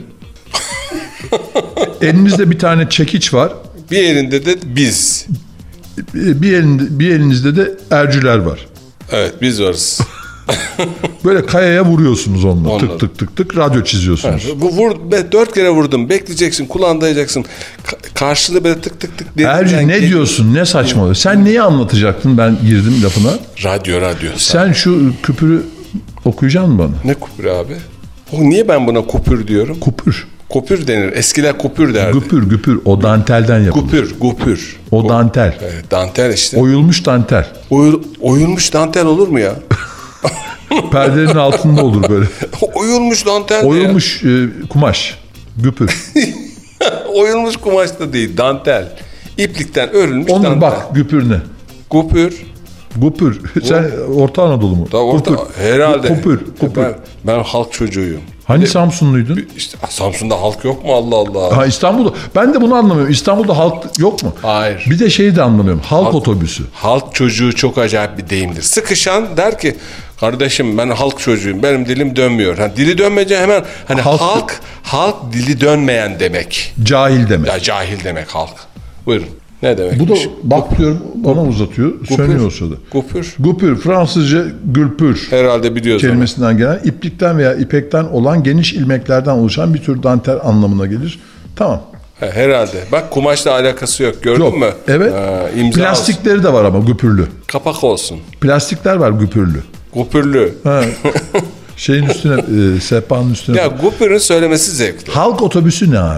Elinizde bir tane çekiç var. Bir elinde de biz. Bir elinde, bir elinizde de ercüler var. Evet biz varız. Böyle kayaya vuruyorsunuz onunla. Onunla. Tık tık tık tık radyo çiziyorsunuz. Bu vur, be, dört kere vurdum. Bekleyeceksin, kulağını dayayacaksın. Ka- karşılığı böyle tık tık tık. Ercü derinden ne gel- diyorsun? Ne saçmalıyor? Sen neyi anlatacaktın? Ben girdim lafına. Radyo radyo. Sen şu küpürü okuyacaksın bana. Ne kupür abi? O niye ben buna kupür diyorum? Kupür. Kupür denir. Eskiler kupür derdi. Güpür güpür. O dantelden yapılır. Kupür, kupür. O dantel. Evet, dantel işte. Oyulmuş dantel. Oyul, oyulmuş dantel olur mu ya? Perdenin altında olur böyle. Oyulmuş dantel ne ya? Oyulmuş e, kumaş. Güpür. Oyulmuş kumaş da değil, dantel. İplikten örülmüş Onun dantel. bak güpür ne? Kupür. Gupür. Sen Orta Anadolu mu? Da orta, Gupür. herhalde. Gupür. Gupür. Ben, ben halk çocuğuyum. Hani Samsunluydun? İşte Samsun'da halk yok mu Allah Allah? Ha İstanbul'da. Ben de bunu anlamıyorum. İstanbul'da halk yok mu? Hayır. Bir de şeyi de anlamıyorum. Halk, otobüsü. Halk çocuğu çok acayip bir deyimdir. Sıkışan der ki kardeşim ben halk çocuğuyum. Benim dilim dönmüyor. Ha, dili dönmeyince hemen hani Halk- halk, halk dili dönmeyen demek. Cahil demek. Ya cahil demek halk. Buyurun. Ne demek? Bu da bak diyorum bana uzatıyor. Sönüyor o sırada. Kupür. Gupür. Fransızca gülpür Herhalde biliyoruz ama. kelimesinden gelen iplikten veya ipekten olan geniş ilmeklerden oluşan bir tür dantel anlamına gelir. Tamam. He, herhalde. Bak kumaşla alakası yok. Gördün Yok. mü? Evet. Ha, imza Plastikleri de var ama güpürlü. olsun. Kapak olsun. Plastikler var güpürlü. Kupürlü. Ha. Şeyin üstüne, e, sehpanın üstüne. Ya kupürün söylemesi zevkli. Halk otobüsü ne abi?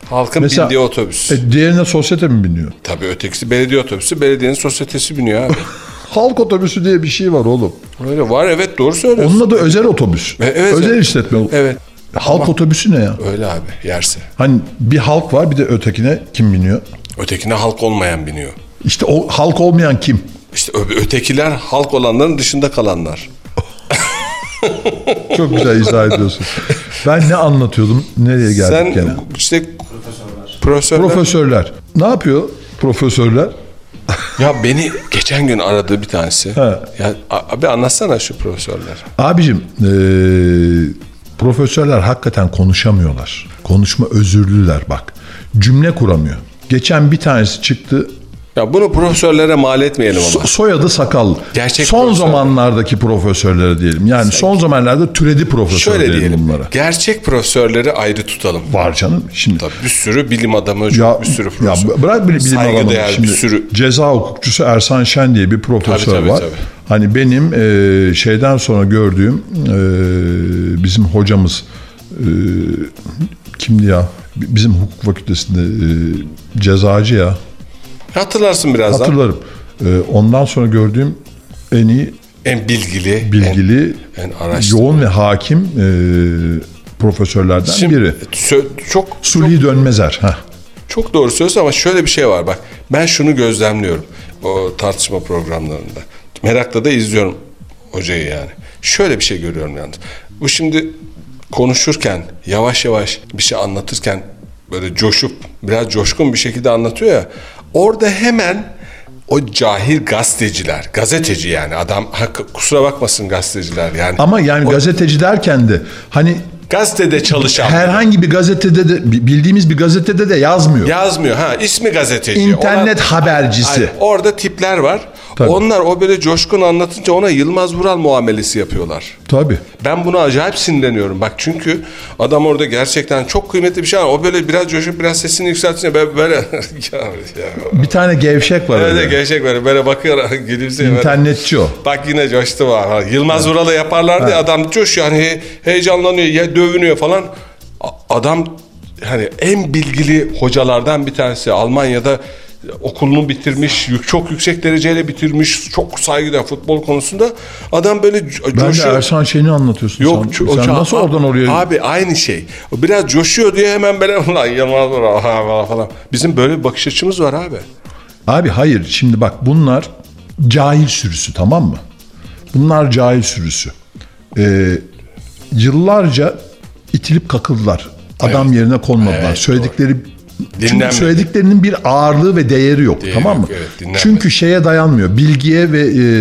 Halkın Mesela, bindiği otobüs. E, diğerine sosyete mi biniyor? Tabii ötekisi belediye otobüsü, belediyenin sosyetesi biniyor abi. Halk otobüsü diye bir şey var oğlum. Öyle var, evet, doğru söylüyorsun. Onun adı özel otobüs. E, evet, özel evet. işletme. Evet. Halk Ama otobüsü ne ya? öyle abi, yerse. Hani bir halk var, bir de ötekine kim biniyor? Ötekine halk olmayan biniyor. İşte o halk olmayan kim? İşte ö- ötekiler halk olanların dışında kalanlar. Çok güzel izah ediyorsun. Ben ne anlatıyordum? Nereye geldik Sen gene? işte Profesörler. profesörler. Profesörler. Ne yapıyor profesörler? Ya beni geçen gün aradı bir tanesi. He. Ya abi anlatsana şu profesörler. Abicim eee, profesörler hakikaten konuşamıyorlar. Konuşma özürlüler bak. Cümle kuramıyor. Geçen bir tanesi çıktı. Ya bunu profesörlere mal etmeyelim ama. So- soyadı sakallı. Gerçek son profesör. zamanlardaki profesörlere diyelim. Yani son zamanlarda türedi profesör Şöyle diyelim diyelim. bunlara. Gerçek profesörleri ayrı tutalım. Var canım. Şimdi Tabii bir sürü bilim adamı, ya, bir sürü ya profesör. bırak bilim, bilim adamı. Saygıdeğer bir Şimdi sürü. ceza hukukçusu Ersan Şen diye bir profesör Tabii, tabii, var. tabii. Hani benim e, şeyden sonra gördüğüm e, bizim hocamız e, kimdi ya? Bizim hukuk fakültesinde e, cezacı ya. Hatırlarsın birazdan. Hatırlarım. E, ondan sonra gördüğüm en iyi En bilgili, bilgili, en, en araştırma. yoğun ve hakim e, profesörlerden Şimdi, biri. sö- çok Sulhi Dönmezer. Heh. Çok doğru söylüyorsun ama şöyle bir şey var bak. Ben şunu gözlemliyorum o tartışma programlarında. Merakla da izliyorum hocayı yani. Şöyle bir şey görüyorum yalnız. Bu şimdi konuşurken, yavaş yavaş bir şey anlatırken böyle coşup biraz coşkun bir şekilde anlatıyor ya. Orada hemen o cahil gazeteciler, gazeteci yani adam, kusura bakmasın gazeteciler yani. Ama yani o, gazeteci derken de hani gazetede çalışan herhangi bir gazetede de bildiğimiz bir gazetede de yazmıyor. yazmıyor. Ha, ismi gazeteci. İnternet Ona- habercisi. Aynen. Orada tipler var. Tabii. Onlar o böyle coşkun anlatınca ona Yılmaz Vural muamelesi yapıyorlar. Tabii. Ben buna acayip sinirleniyorum. Bak çünkü adam orada gerçekten çok kıymetli bir şey var. O böyle biraz coşup biraz sesini yükseltince böyle, böyle ya, ya. Bir tane gevşek var Öyle öyle. gerçek böyle böyle bakıyor gülümsüyor. böyle. İnternetçi o. Bak yine coştu var. Ha, Yılmaz Vural'ı yaparlardı ya, adam coşuyor hani he- heyecanlanıyor ya dövünüyor falan. A- Adam hani en bilgili hocalardan bir tanesi. Almanya'da okulunu bitirmiş, yük- çok yüksek dereceyle bitirmiş, çok saygıdeğer futbol konusunda. Adam böyle co- Ben de coşuyor. Ersan Şen'i anlatıyorsun. Yok, sen, ço- sen ço- nasıl a- oradan oraya? Abi aynı şey. O biraz coşuyor diye hemen böyle ulan Yılmaz Vural ha, falan. Bizim böyle bir bakış açımız var abi. Abi hayır, şimdi bak bunlar cahil sürüsü, tamam mı? Bunlar cahil sürüsü. Ee, yıllarca itilip kakıldılar. Adam Evet. yerine konmadılar. Evet, Söyledikleri çünkü Dinlenmedi. söylediklerinin bir ağırlığı ve değeri yok, Değeri tamam mı? yok, evet, dinlenmedi. Çünkü şeye dayanmıyor. Bilgiye ve e,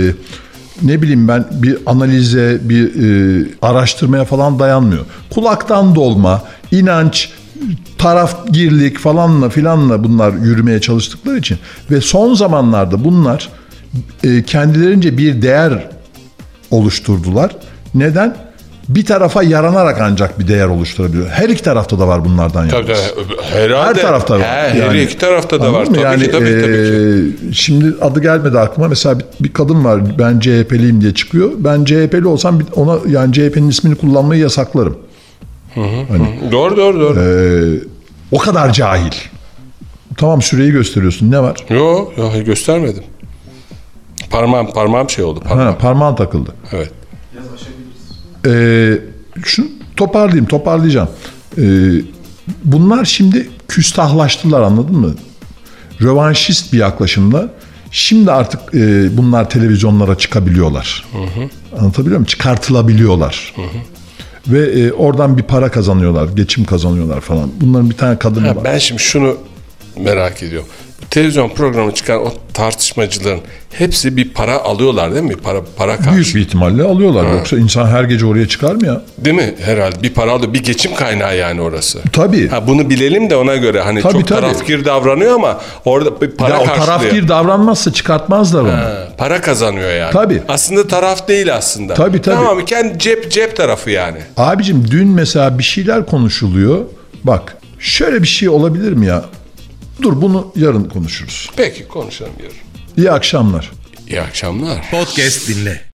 ne bileyim ben bir analize, bir e, araştırmaya falan dayanmıyor. Kulaktan dolma, inanç, tarafgirlik falanla filanla bunlar yürümeye çalıştıkları için ve son zamanlarda bunlar e, kendilerince bir değer oluşturdular. Neden? Bir tarafa yaranarak ancak bir değer oluşturabiliyor. Her iki tarafta da var bunlardan Tabii yalnız. tabii. Herhalde. Her tarafta var. He, her iki tarafta da var. anladın mı? Tabii yani, ki tabii, tabii ki. e, Şimdi adı gelmedi aklıma. Mesela bir, bir kadın var. Ben C H P'liyim diye çıkıyor. Ben C H P'li olsam bir- ona yani C H P'nin ismini kullanmayı yasaklarım. Hani, Doğru doğru doğru. e, o kadar cahil. Tamam, süreyi gösteriyorsun. Ne var? Yok yok göstermedim. Parmağım parmağım şey oldu. Parmağım. Ha, parmağın takıldı. Evet. Biraz aşabiliriz. Ee, şunu toparlayayım, toparlayacağım. Ee, bunlar şimdi küstahlaştılar, anladın mı? Rövanşist bir yaklaşımla şimdi artık e, bunlar televizyonlara çıkabiliyorlar. Hı hı. Anlatabiliyor muyum? Çıkartılabiliyorlar. Hı hı. Ve e, oradan bir para kazanıyorlar, geçim kazanıyorlar falan. Bunların bir tane kadını Ha, var. ben şimdi şunu merak ediyorum. Televizyon programı çıkan o tartışmacıların hepsi bir para alıyorlar değil mi? Para para karşı. Büyük bir ihtimalle alıyorlar. Yoksa insan her gece oraya çıkar mı ya? Değil mi? Herhalde bir para alıyor. Bir geçim kaynağı yani orası. Tabii. Ha, bunu bilelim de ona göre hani Tabii, çok tabii. tarafgir davranıyor ama orada bir para Ya o karşılıyor. tarafgir davranmazsa çıkartmazlar onu. Ha, para kazanıyor yani. Tabii. Aslında taraf değil aslında. Tabii, tabii. Tamam kendi cep cep tarafı yani. Abicim dün mesela bir şeyler konuşuluyor. Bak şöyle bir şey olabilir mi ya? Dur, bunu yarın konuşuruz. Peki konuşalım yarın. İyi akşamlar. İyi akşamlar. Podcast dinle.